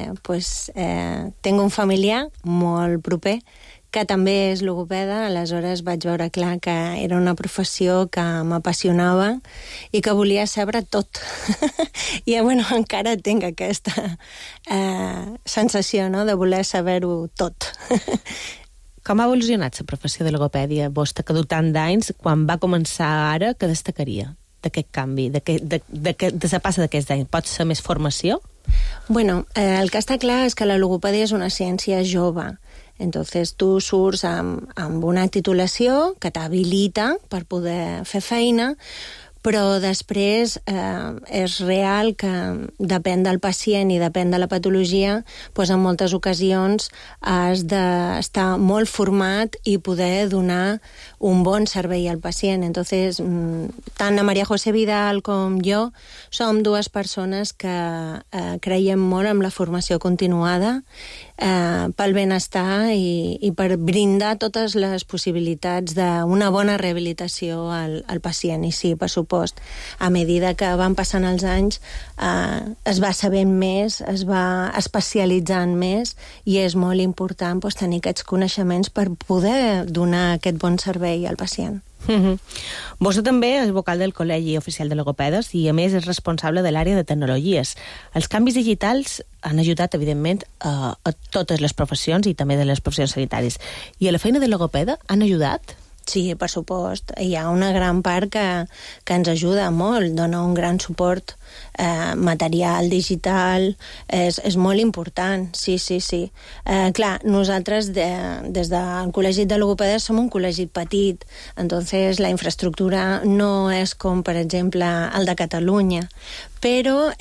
tinc un familiar molt proper que també és logopeda, aleshores vaig veure clar que era una professió que m'apassionava i que volia saber tot. I, bueno, encara tinc aquesta sensació, no?, de voler saber-ho tot.
Com ha evolucionat la professió de logopèdia, vostè, que du tant d'anys, quan va començar ara, què destacaria d'aquest canvi, de la passa d'aquests anys? Pot ser més formació?
Bueno, el que està clar és que la logopèdia és una ciència jove. Entonces, tu surts amb una titulació que t'habilita per poder fer feina, però després és real que depèn del pacient i depèn de la patologia, doncs en moltes ocasions has d'estar molt format i poder donar un bon servei al pacient. Entonces, tant la Maria José Vidal com jo som dues persones que creiem molt en la formació continuada pel benestar i per brindar totes les possibilitats d'una bona rehabilitació al pacient. I sí, per supost, a medida que van passant els anys es va sabent més, es va especialitzant més i és molt important tenir aquests coneixements per poder donar aquest bon servei al pacient.
Vostè també és vocal del Col·legi Oficial de Logopedes i, a més, és responsable de l'àrea de tecnologies. Els canvis digitals han ajudat, evidentment, a totes les professions i també de les professions sanitàries. I a la feina de logopeda han ajudat?
Sí, per supost. Hi ha una gran part que ens ajuda molt, dona un gran suport material, digital, és molt important, sí. Clar, nosaltres des del Col·legi de Logopedes som un col·legi petit, entonces la infraestructura no és com, per exemple, el de Catalunya, però,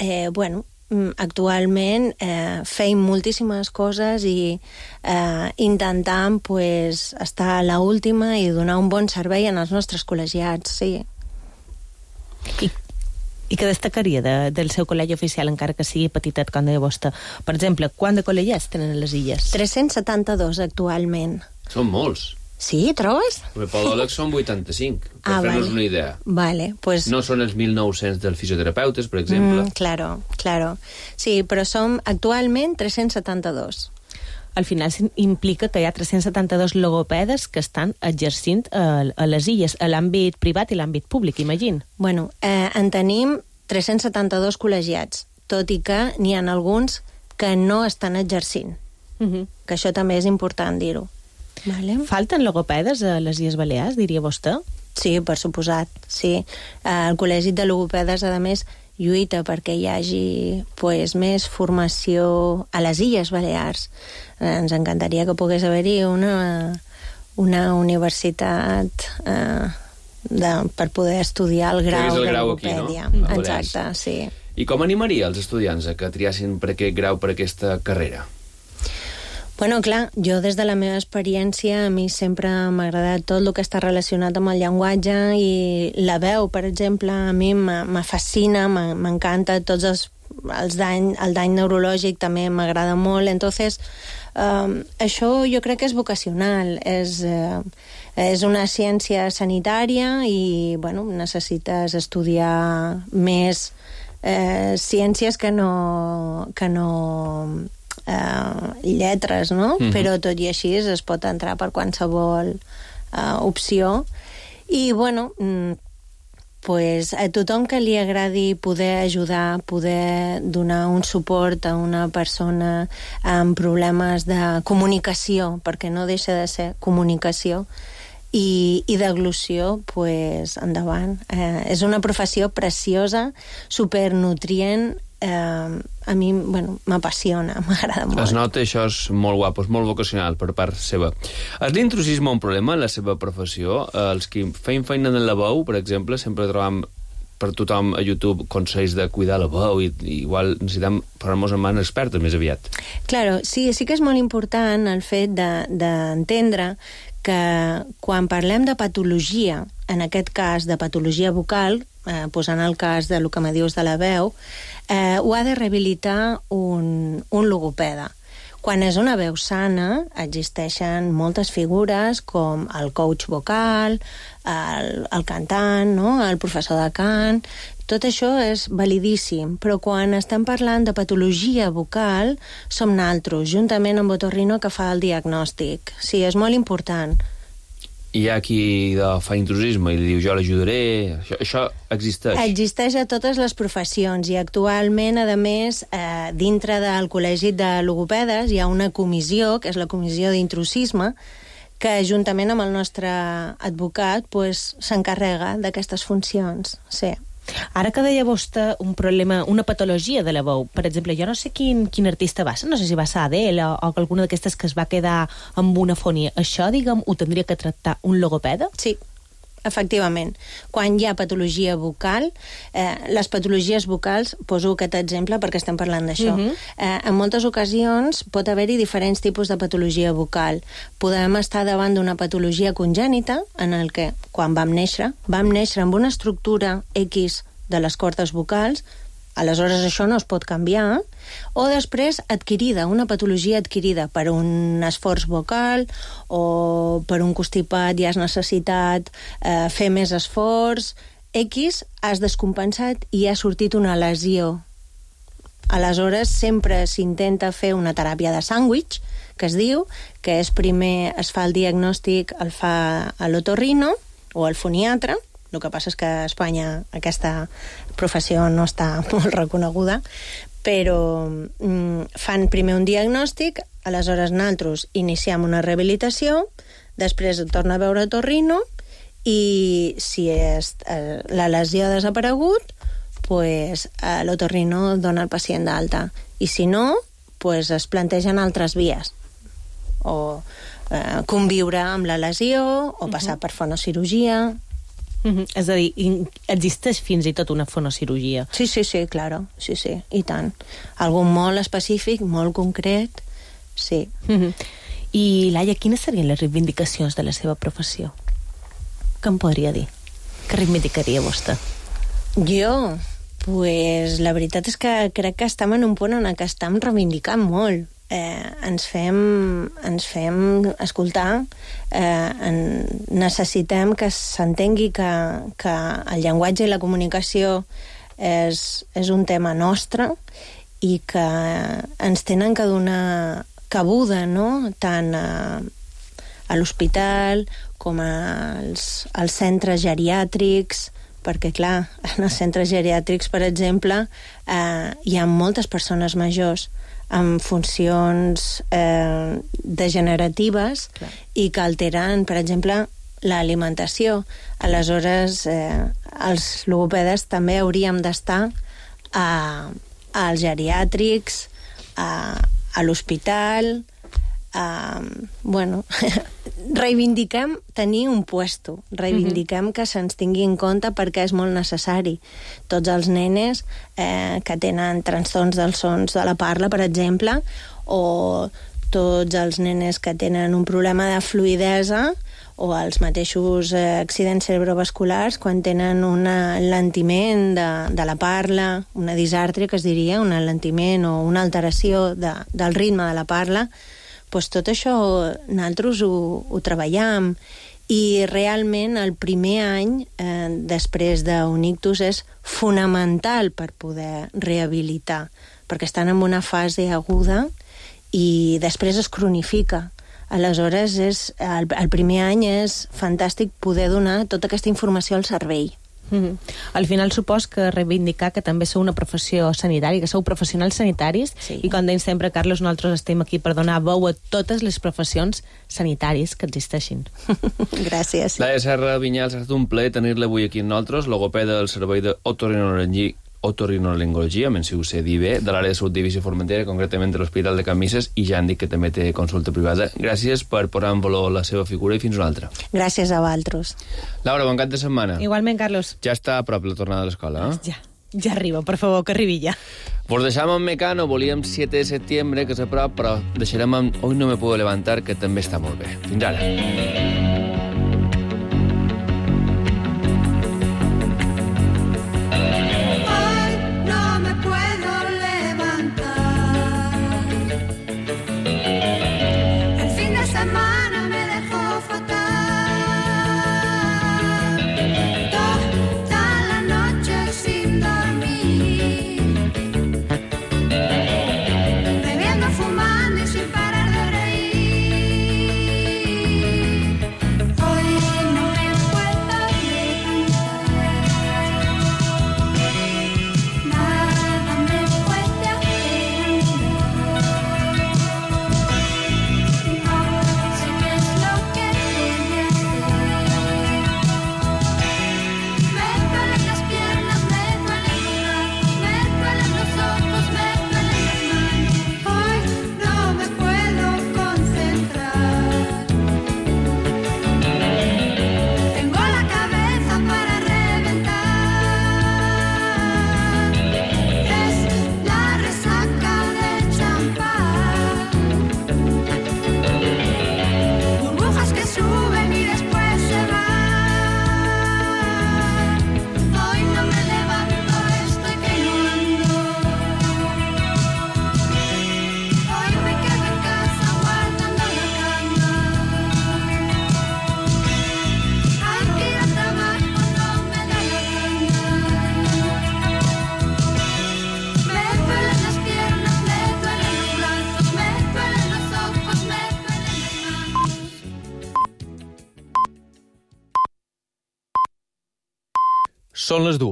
actualment feim moltíssimes coses i intentam estar a l'última i donar un bon servei als nostres col·legiats, sí.
I què destacaria del seu col·legi oficial, encara que sigui petitet, com deia vostè? Per exemple, quant de col·legiats tenen a les illes?
372 actualment.
Són molts.
Sí, trobes?
Els podòlegs són 85, per fer-nos una idea.
Vale, pues...
No són els 1.900 dels fisioterapeutes, per exemple.
Claro. Sí, però som actualment 372.
Al final implica que hi ha 372 logopedes que estan exercint a les illes, a l'àmbit privat i l'àmbit públic, imagino.
Bueno, en tenim 372 col·legiats, tot i que n'hi ha alguns que no estan exercint. Que això també és important dir-ho. Vale.
Falten logopedes a les Illes Balears, diria vostè?
Sí, per suposat, sí. El Col·legi de Logopedes, a més, lluita perquè hi hagi més formació a les Illes Balears. Ens encantaria que pogués haver-hi una universitat per poder estudiar el grau de logopèdia.
Aquí, no?
Exacte, sí.
I com animaria els estudiants a que triassin per aquest grau, per aquesta carrera?
Bueno, clar, jo des de la meva experiència a mi sempre m'ha agradat tot el que està relacionat amb el llenguatge i la veu, per exemple, a mi me fascina, m'encanta, tots el dany neurològic també m'agrada molt, entonces això jo crec que és vocacional, és una ciència sanitària i, bueno, necessites estudiar més ciències que no lletres, no? Però tot i així es pot entrar per qualsevol opció i, bueno, a tothom que li agradi poder ajudar, poder donar un suport a una persona amb problemes de comunicació, perquè no deixa de ser comunicació, i d'eglució, endavant. És una professió preciosa, supernutrient, a mi, m'apassiona, m'agrada molt.
Es nota, això és molt guapo, és molt vocacional per part seva. És l'intrusisme un problema en la seva professió? Els que feien feina en la veu, per exemple, sempre trobam per tothom a YouTube consells de cuidar la veu i igual necessitem posar-nos en mans expertes més aviat.
Claro, sí que és molt important el fet d'entendre que quan parlem de patologia, en aquest cas de patologia vocal, posant el cas de lo que me dius de la veu, ho ha de rehabilitar un logopeda. Quan és una veu sana, existeixen moltes figures com el coach vocal, el cantant, no? El professor de cant. Tot això és validíssim, però quan estem parlant de patologia vocal, som naltros, juntament amb Otorrino, que fa el diagnòstic. Sí, és molt important.
Hi ha qui fa intrusisme i li diu jo l'ajudaré, això existeix?
Existeix a totes les professions i actualment, a més, dintre del Col·legi de Logopedes hi ha una comissió, que és la comissió d'intrusisme, que juntament amb el nostre advocat s'encarrega d'aquestes funcions, sí.
Ara que deia vostè un problema, una patologia de la veu, per exemple, jo no sé quin artista va ser, no sé si va ser Adele o alguna d'aquestes que es va quedar amb una fonia. Això, diguem, ho tindria que tractar un logopeda?
Sí, efectivament. Quan hi ha patologia vocal, les patologies vocals, poso aquest exemple perquè estem parlant d'això, en moltes ocasions pot haver-hi diferents tipus de patologia vocal. Podem estar davant d'una patologia congènita, en el que, quan vam néixer amb una estructura X de les cordes vocals, aleshores això no es pot canviar, o després adquirida, una patologia adquirida per un esforç vocal o per un constipat i has necessitat fer més esforç, X, has descompensat i ha sortit una lesió. Aleshores, sempre s'intenta fer una teràpia de sàndwich, que es diu, que és primer es fa el diagnòstic, el fa l'otorrino o el foniatre. El que passa és que a Espanya aquesta professió no està molt reconeguda, però fan primer un diagnòstic, aleshores nosaltres iniciem una rehabilitació, després torna a veure otorrino i si la lesió ha desaparegut, l'otorrino dona al pacient d'alta. I si no, es plantegen altres vies. O conviure amb la lesió, o passar per fonocirurgia.
És a dir, existeix fins i tot una fonocirurgia.
Sí, claro, sí, i tant. Algun molt específic, molt concret, sí.
I, Laia, quines serien les reivindicacions de la seva professió? Què em podria dir? Què reivindicaria vostè?
Jo? La veritat és que crec que estem en un punt en què estem reivindicant molt. Ens fem escoltar, necessitem que s'entengui que el llenguatge i la comunicació és un tema nostre i que ens tenen que donar cabuda, no? Tant a l'hospital com als centres geriàtrics, perquè, clar, en els centres geriàtrics, per exemple, hi ha moltes persones majors amb funcions degeneratives i que alteren, per exemple, l'alimentació. Aleshores, els logopedes també hauríem d'estar als geriàtrics, a l'hospital, reivindiquem tenir un puesto, reivindiquem que se'ns tingui en compte perquè és molt necessari. Tots els nenes que tenen trastorns dels sons de la parla, per exemple, o tots els nenes que tenen un problema de fluïdesa o els mateixos accidents cerebrovasculars quan tenen un enlentiment de la parla, una disàrtria, que es diria, un enlentiment o una alteració del ritme de la parla, tot això nosaltres ho treballem i realment el primer any després d'un ictus és fonamental per poder rehabilitar, perquè estan en una fase aguda i després es cronifica. Aleshores, el primer any és fantàstic poder donar tota aquesta informació al cervell.
Al final supos que reivindicar que també sou una professió sanitària, que sou professionals sanitaris, i com deim sempre, Carlos, nosaltres estem aquí per donar veu a totes les professions sanitàries que existeixin.
Gràcies.
Laia Serra Vinyals, ha estat un plaer tenir-la avui aquí amb nosaltres, logopeda del servei d'otorrinolaringologia otorrinolaringologia, si ho sé dir bé, de l'àrea de salut d'Eivissa i Formentera, concretament de l'Hospital de Can Misses, i ja han dit que també té consulta privada. Gràcies per posar en valor la seva figura i fins una altra.
Gràcies a vosaltres.
Laura, bon cap de setmana.
Igualment, Carlos.
Ja està a prop la tornada a l'escola, eh?
Ja arriba, per favor, que arribi ja.
Vos deixam amb Mecano, volíem 7 de setembre, que és a prop, però deixarem amb Hoy no me puedo levantar, que també està molt bé. Fins ara. Són les 2.